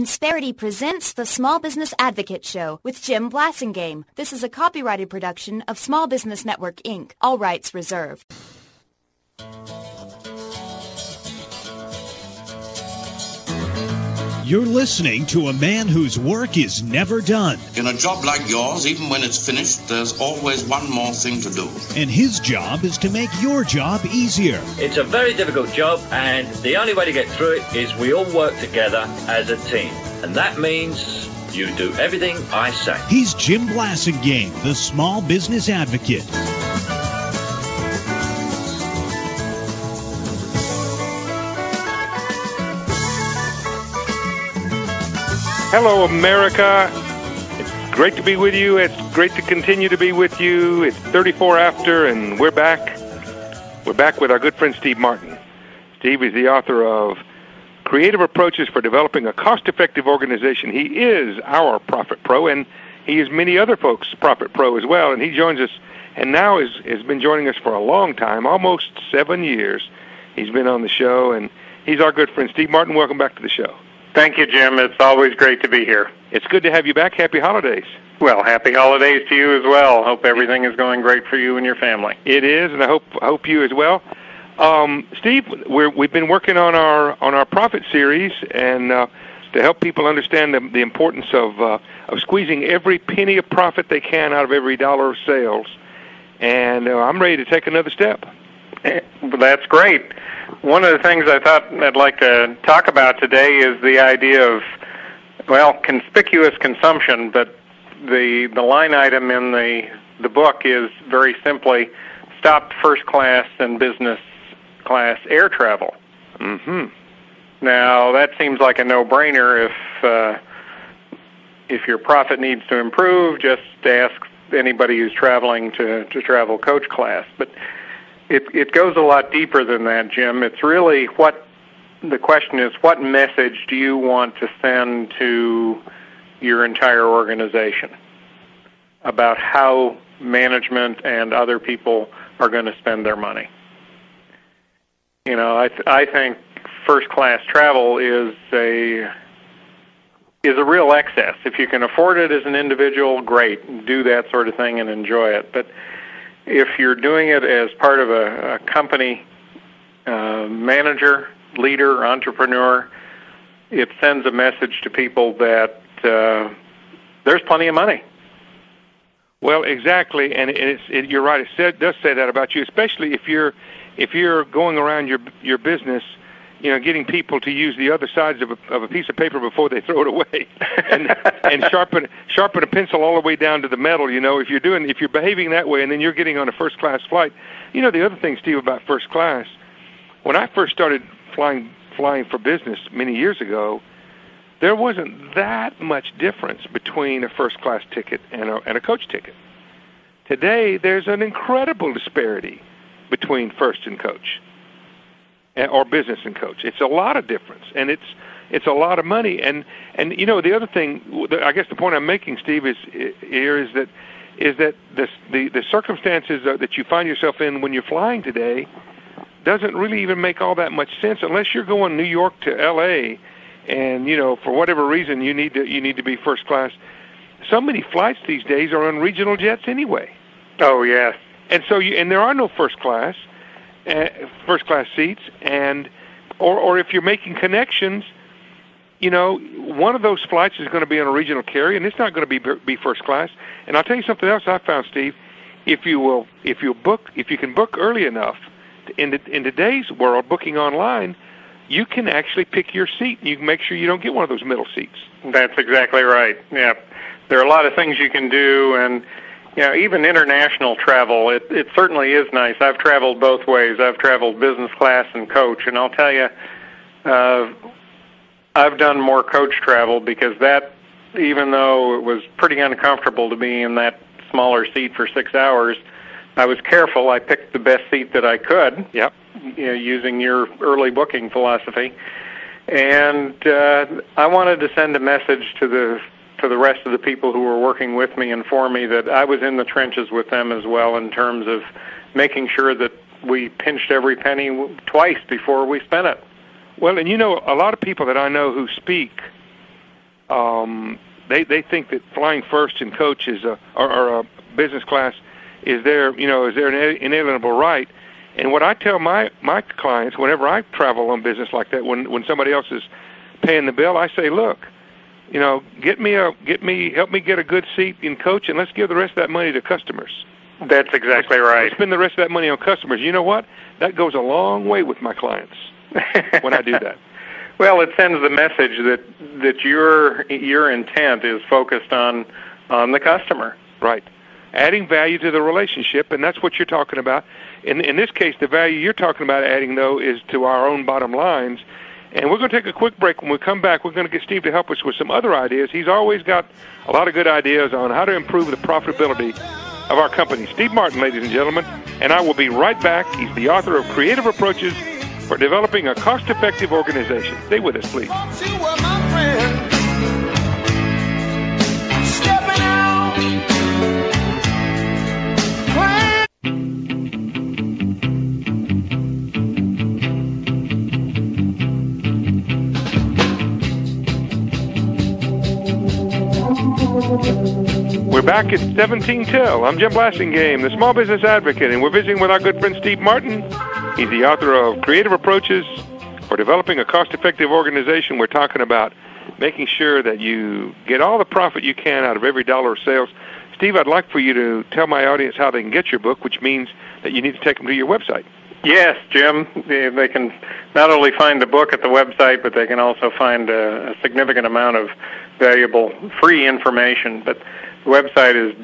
Insperity presents the Small Business Advocate Show with Jim Blasingame. This is a copyrighted production of Small Business Network, Inc. All rights reserved. You're listening to a man whose work is never done. In a job like yours, even when it's finished, there's always one more thing to do. And his job is to make your job easier. It's a very difficult job, and the only way to get through it is we all work together as a team. And that means you do everything I say. He's Jim Blasingame, the Small Business Advocate. Hello, America. It's great to be with you. It's great to continue to be with you. It's 34 after, and we're back. We're back with our good friend Steve Martin. Steve is the author of Creative Approaches for Developing a Cost-Effective Organization. He is our Profit Pro, and he is many other folks' Profit Pro as well. And he joins us, and now has been joining us for a long time, almost 7 years. He's been on the show, and he's our good friend Steve Martin. Welcome back to the show. Thank you, Jim. It's always great to be here. It's good to have you back. Happy holidays. Well, happy holidays to you as well. Hope everything is going great for you and your family. It is, and I hope you as well. Steve, we've been working on our profit series, and to help people understand the importance of squeezing every penny of profit they can out of every dollar of sales. And I'm ready to take another step. That's great. One of the things I thought I'd like to talk about today is the idea of, well, conspicuous consumption, but the line item in the book is very simply stop first class and business class air travel. Mm-hmm. Now, that seems like a no-brainer. If your profit needs to improve, just ask anybody who's traveling to travel coach class. But it goes a lot deeper than that, Jim. It's really the question is, what message do you want to send to your entire organization about how management and other people are going to spend their money? You know, I think first-class travel is a real excess. If you can afford it as an individual, great. Do that sort of thing and enjoy it. But if you're doing it as part of a company manager, leader, entrepreneur, it sends a message to people that there's plenty of money. Well, exactly, and you're right. It does say that about you, especially if you're going around your business, you know, getting people to use the other sides of a piece of paper before they throw it away, and sharpen a pencil all the way down to the metal. You know, if you're behaving that way, and then you're getting on a first class flight. You know, the other thing, Steve, about first class, when I first started flying for business many years ago, there wasn't that much difference between a first class ticket and a coach ticket. Today, there's an incredible disparity between first and coach, or business and coach. It's a lot of difference, and it's a lot of money. And you know, the other thing, I guess the point I'm making, Steve, is that the circumstances that you find yourself in when you're flying today doesn't really even make all that much sense unless you're going New York to L.A. and, you know, for whatever reason you need to be first class. So many flights these days are on regional jets anyway. Oh yes. And so and there are no first class seats, and or if you're making connections, you know, one of those flights is going to be on a regional carrier, and it's not going to be first class. And I'll tell you something else I found, Steve. If you can book early enough, in today's world, booking online, you can actually pick your seat. You can make sure you don't get one of those middle seats. That's exactly right. Yeah, there are a lot of things you can do, and you know, even international travel, it certainly is nice. I've traveled both ways. I've traveled business class and coach, and I'll tell you, I've done more coach travel because that, even though it was pretty uncomfortable to be in that smaller seat for 6 hours, I was careful. I picked the best seat that I could. Yep. You know, using your early booking philosophy, and I wanted to send a message to the rest of the people who were working with me and for me that I was in the trenches with them as well in terms of making sure that we pinched every penny twice before we spent it. Well, and you know, a lot of people that I know who speak they think that flying first in coach is or business class is their inalienable right. And what I tell my clients whenever I travel on business like that, when somebody else is paying the bill, I say, look, help me get a good seat in coach, and let's give the rest of that money to customers. That's exactly right. Let's spend the rest of that money on customers. You know what? That goes a long way with my clients when I do that. Well, it sends the message that your intent is focused on the customer. Right. Adding value to the relationship, and that's what you're talking about. In this case, the value you're talking about adding, though, is to our own bottom lines. And we're going to take a quick break. When we come back, we're going to get Steve to help us with some other ideas. He's always got a lot of good ideas on how to improve the profitability of our company. Steve Martin, ladies and gentlemen, and I will be right back. He's the author of Creative Approaches for Developing a Cost-Effective Organization. Stay with us, please. We're back at 17 Till. I'm Jim Blasingame, the Small Business Advocate, and we're visiting with our good friend Steve Martin. He's the author of Creative Approaches for Developing a Cost-Effective Organization. We're talking about making sure that you get all the profit you can out of every dollar of sales. Steve, I'd like for you to tell my audience how they can get your book, which means that you need to take them to your website. Yes, Jim. They can not only find the book at the website, but they can also find a significant amount of valuable free information. But the website is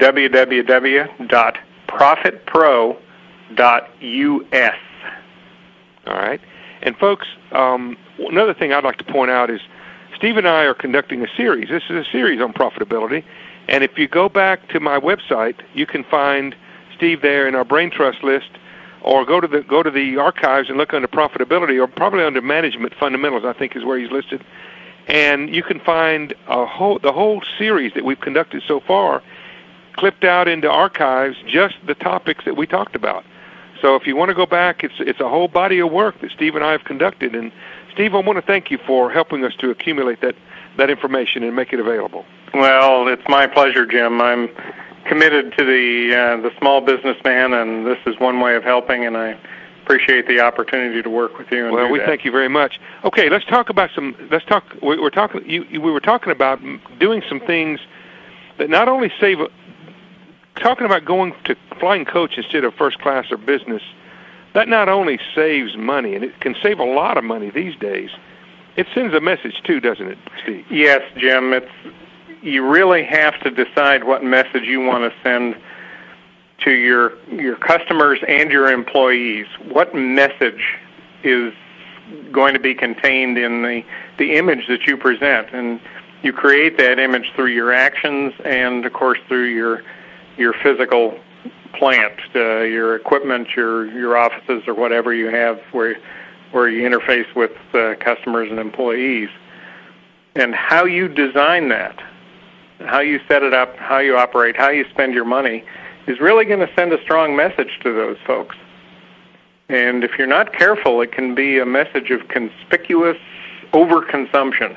www.profitpro.us. All right. And, folks, another thing I'd like to point out is Steve and I are conducting a series. This is a series on profitability. And if you go back to my website, you can find Steve there in our Brain Trust list, or go to the archives and look under profitability, or probably under management fundamentals, I think is where he's listed. And you can find the whole series that we've conducted so far clipped out into archives, just the topics that we talked about. So if you want to go back, it's a whole body of work that Steve and I have conducted. And Steve, I want to thank you for helping us to accumulate that information and make it available. Well, it's my pleasure, Jim. I'm committed to the small businessman, and this is one way of helping, and I appreciate the opportunity to work with you. Well, we thank you very much. Okay, let's talk about we were talking about doing some things that not only save. Talking about going to flying coach instead of first class or business, that not only saves money, and it can save a lot of money these days. It sends a message too, doesn't it, Steve? Yes, Jim. You really have to decide what message you want to send to your customers and your employees. What message is going to be contained in the image that you present? And you create that image through your actions and, of course, through your physical plant, your equipment, your offices, or whatever you have where you interface with customers and employees. And how you design that, how you set it up, how you operate, how you spend your money is really going to send a strong message to those folks. And if you're not careful, it can be a message of conspicuous overconsumption.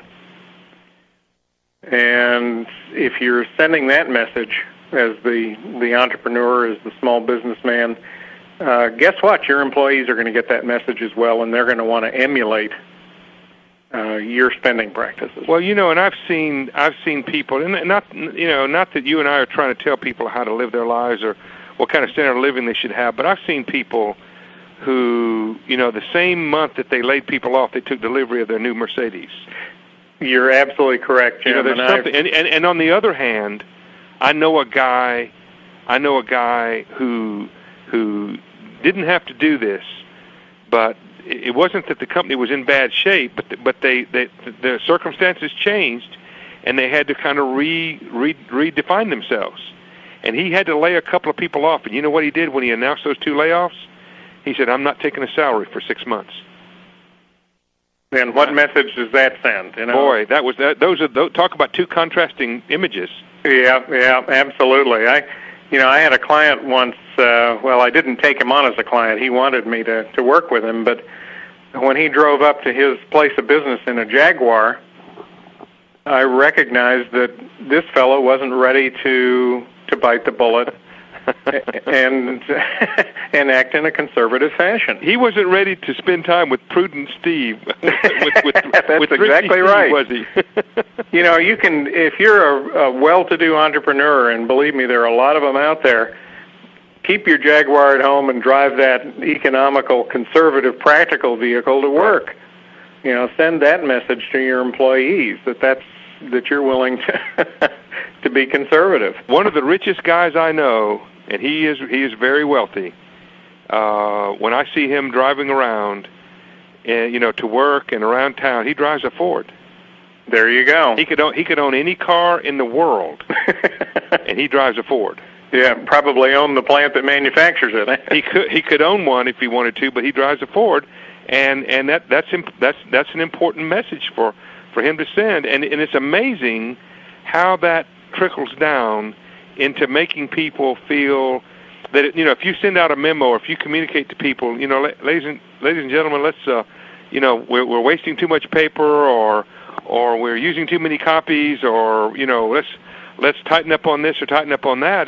And if you're sending that message as the entrepreneur, as the small businessman, guess what? Your employees are going to get that message as well, and they're going to want to emulate your spending practices. Well, and I've seen people, and not that you and I are trying to tell people how to live their lives or what kind of standard of living they should have, but I've seen people who, the same month that they laid people off, they took delivery of their new Mercedes. You're absolutely correct, Jim. There's something, and on the other hand, I know a guy who didn't have to do this, but it wasn't that the company was in bad shape, but the circumstances changed, and they had to kind of redefine themselves. And he had to lay a couple of people off. And you know what he did when he announced those 2 layoffs? He said, "I'm not taking a salary for 6 months." And what message does that send? Boy, those talk about 2 contrasting images. Yeah, absolutely. I had a client once. I didn't take him on as a client. He wanted me to work with him, but when he drove up to his place of business in a Jaguar, I recognized that this fellow wasn't ready to bite the bullet and act in a conservative fashion. He wasn't ready to spend time with prudent Steve. That's exactly right. Was he? You know, you can, if you're a well-to-do entrepreneur, and believe me, there are a lot of them out there, keep your Jaguar at home and drive that economical, conservative, practical vehicle to work. You know, send that message to your employees that you're willing to be conservative. One of the richest guys I know, and he is very wealthy. When I see him driving around, to work and around town, he drives a Ford. There you go. He could own any car in the world, and he drives a Ford. Yeah, probably own the plant that manufactures it. He could own one if he wanted to, but he drives a Ford, and that's an important message for him to send. And it's amazing how that trickles down into making people feel that if you send out a memo or if you communicate to people, ladies and gentlemen, let's we're wasting too much paper or we're using too many copies or let's tighten up on this or tighten up on that.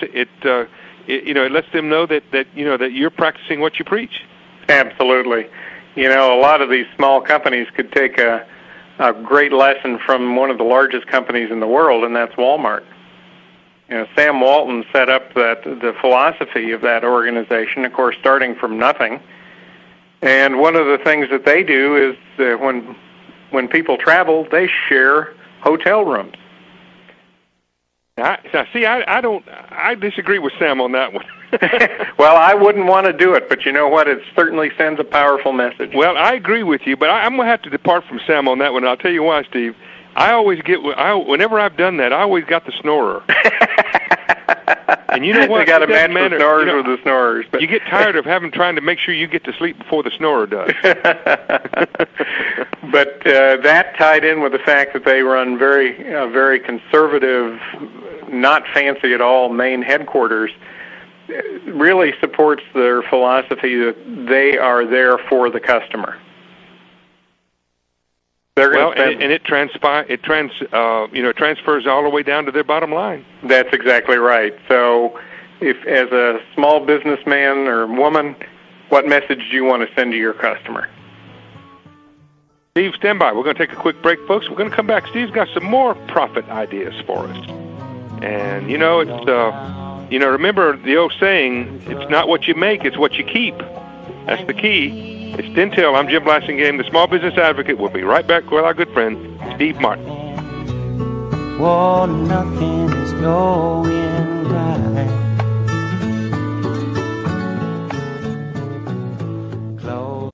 It lets them know that you're practicing what you preach. Absolutely. A lot of these small companies could take a great lesson from one of the largest companies in the world, and that's Walmart. Sam Walton set up the philosophy of that organization, of course, starting from nothing. And one of the things that they do is when people travel, they share hotel rooms. I disagree with Sam on that one. Well, I wouldn't want to do it, but you know what? It certainly sends a powerful message. Well, I agree with you, but I'm going to have to depart from Sam on that one. I'll tell you why, Steve. Whenever I've done that, I always got the snorer. And you know what? They got to match the snorers with the snorers. But you get tired of trying to make sure you get to sleep before the snorer does. But that tied in with the fact that they run very conservative, not fancy at all main headquarters, really supports their philosophy that they are there for the customer. It transfers all the way down to their bottom line. That's exactly right. So, if as a small businessman or woman, what message do you want to send to your customer? Steve, stand by. We're going to take a quick break, folks. We're going to come back. Steve's got some more profit ideas for us. And it's remember the old saying: "It's not what you make, it's what you keep." That's the key. It's Dentel. I'm Jim Blasingame, the Small Business Advocate. We'll be right back with our good friend, Steve Martin. Well, nothing is going right. Close.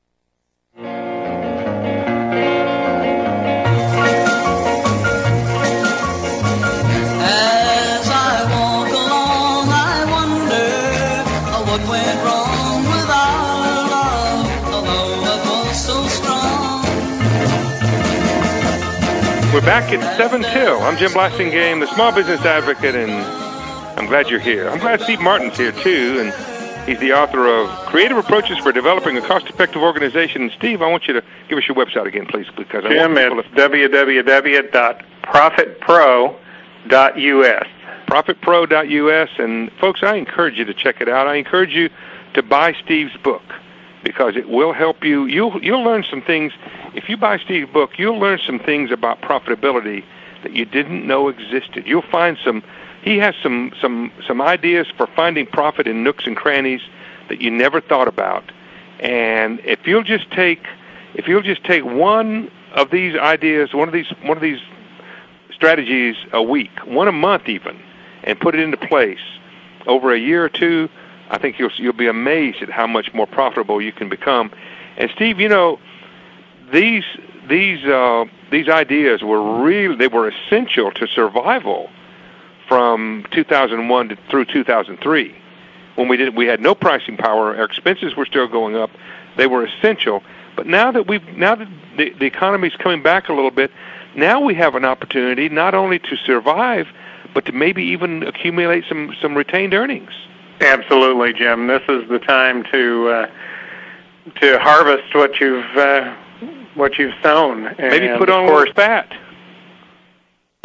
As I walk along, I wonder what went wrong with our love, although it was so strong. We're back at 7 till. I'm Jim Blasingame, the Small Business Advocate, and I'm glad you're here. I'm glad Steve Martin's here, too, and he's the author of Creative Approaches for Developing a Cost-Effective Organization. And Steve, I want you to give us your website again, please, because Jim, it's www.profitpro.us. Profitpro.us, and folks, I encourage you to check it out. I encourage you to buy Steve's book because it will help you. You'll learn some things. If you buy Steve's book, you'll learn some things about profitability that you didn't know existed. You'll find he has some ideas for finding profit in nooks and crannies that you never thought about. And if you'll just take one of these ideas, one of these strategies a week, one a month even, and put it into place over a year or two, I think you'll be amazed at how much more profitable you can become. And Steve, these ideas were essential to survival from 2001 through 2003. When we had no pricing power, our expenses were still going up. They were essential. But now that the economy is coming back a little bit, now we have an opportunity not only to survive, but to maybe even accumulate some retained earnings. Absolutely, Jim. This is the time to harvest what you've sown. Maybe put on more fat.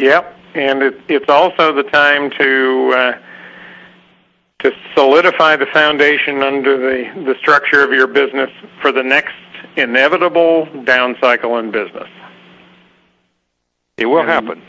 Yep, and it's also the time to solidify the foundation under the structure of your business for the next inevitable down cycle in business. It will happen.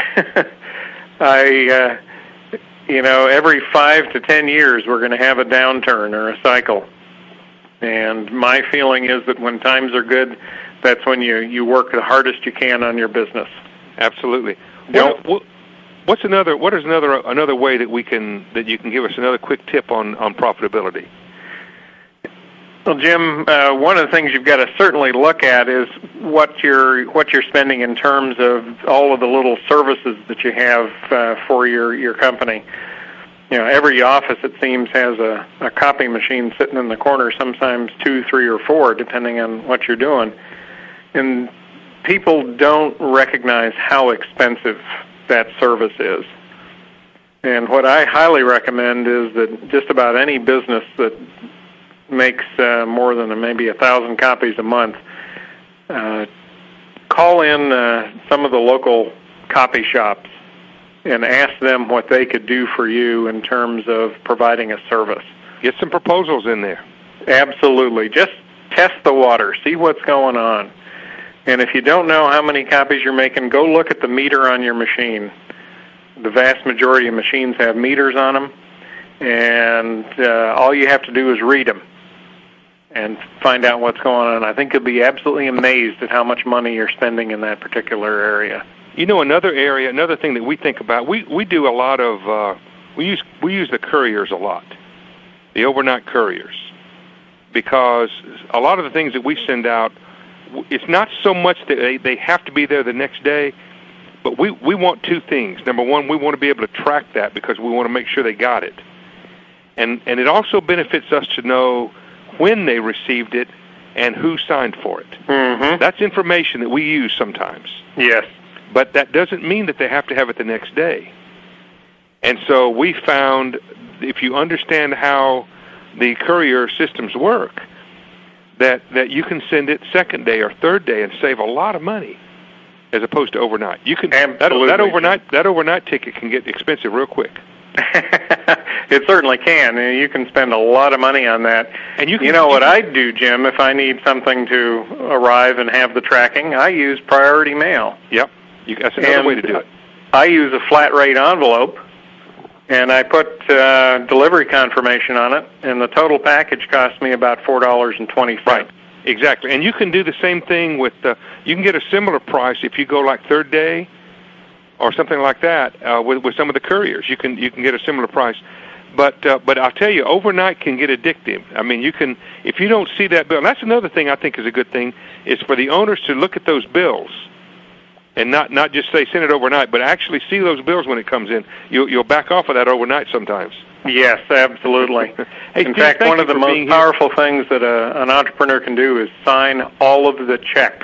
Every 5 to 10 years we're going to have a downturn or a cycle. And my feeling is that when times are good, that's when you work the hardest you can on your business. Absolutely. What is another way that you can give us another quick tip on profitability? Well, Jim, one of the things you've got to certainly look at is what you're spending in terms of all of the little services that you have for your company. Every office, it seems, has a copy machine sitting in the corner, sometimes 2, 3, or 4, depending on what you're doing. And people don't recognize how expensive that service is. And what I highly recommend is that just about any business that makes more than maybe 1,000 copies a month, call in some of the local copy shops and ask them what they could do for you in terms of providing a service. Get some proposals in there. Absolutely. Just test the water, see what's going on. And if you don't know how many copies you're making, go look at the meter on your machine. The vast majority of machines have meters on them, and all you have to do is read them and find out what's going on. I think you'll be absolutely amazed at how much money you're spending in that particular area. Another thing that we think about, we do a lot of, we use the couriers a lot, the overnight couriers, because a lot of the things that we send out, it's not so much that they have to be there the next day, but we want two things. Number one, we want to be able to track that because we want to make sure they got it. And it also benefits us to know when they received it and who signed for it. Mm-hmm. That's information that we use sometimes. Yes. But that doesn't mean that they have to have it the next day. And so we found if you understand how the courier systems work, that you can send it second day or third day and save a lot of money as opposed to overnight. You can that overnight ticket can get expensive real quick. It certainly can, and you can spend a lot of money on that. And what I do, Jim, if I need something to arrive and have the tracking, I use priority mail. Yep, that's another way to do it. I use a flat rate envelope, and I put delivery confirmation on it, and the total package cost me about $4.20. Right, exactly. And you can do the same thing with, you can get a similar price if you go like third day or something like that with some of the couriers. You can get a similar price. But I'll tell you, overnight can get addictive. I mean, you can, if you don't see that bill, and that's another thing I think is a good thing, is for the owners to look at those bills and not just say send it overnight, but actually see those bills when it comes in. You'll back off of that overnight sometimes. Yes, absolutely. Hey, in fact, one of the most powerful things that an entrepreneur can do is sign all of the checks.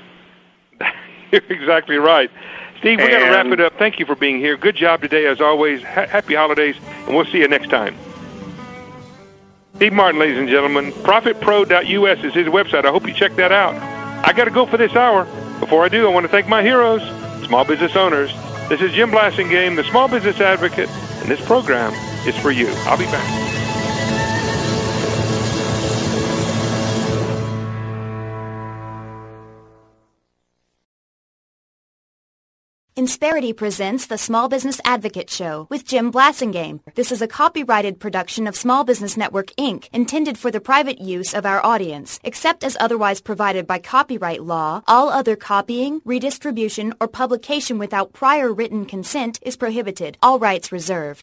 You're exactly right. Steve, we're going to wrap it up. Thank you for being here. Good job today, as always. Happy holidays, and we'll see you next time. Steve Martin, ladies and gentlemen. ProfitPro.us is his website. I hope you check that out. I got to go for this hour. Before I do, I want to thank my heroes, small business owners. This is Jim Blassingame, the Small Business Advocate, and this program is for you. I'll be back. Insperity presents the Small Business Advocate Show with Jim Blassingame. This is a copyrighted production of Small Business Network, Inc., intended for the private use of our audience. Except as otherwise provided by copyright law, all other copying, redistribution, or publication without prior written consent is prohibited. All rights reserved.